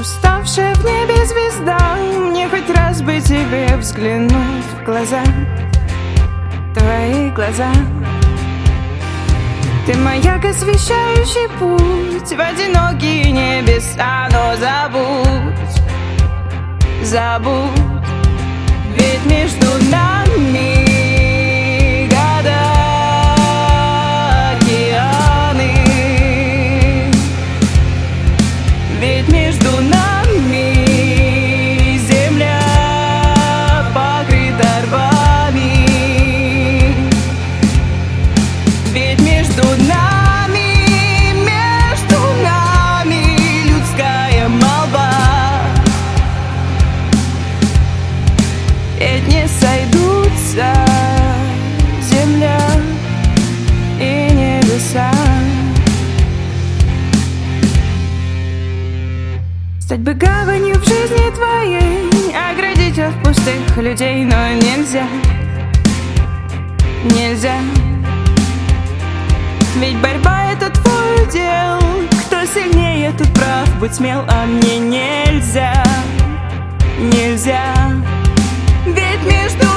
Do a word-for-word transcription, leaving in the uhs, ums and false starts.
Уставшая в небе звезда, мне хоть раз бы тебе взглянуть в глаза, твои глаза. Ты маяк, освещающий путь в одинокие небеса. Но забудь, забудь, ведь между нами года, океаны. Ведь между нами земля покрыта рвами. Ведь между нами, между нами людская молва. Ведь не сойдутся земля и небеса. Стать бы гаванью в жизни твоей, оградить от пустых людей, но нельзя, нельзя. Ведь борьба — это твой удел. Кто сильнее, тот прав, будь смел, а мне нельзя, нельзя. Ведь между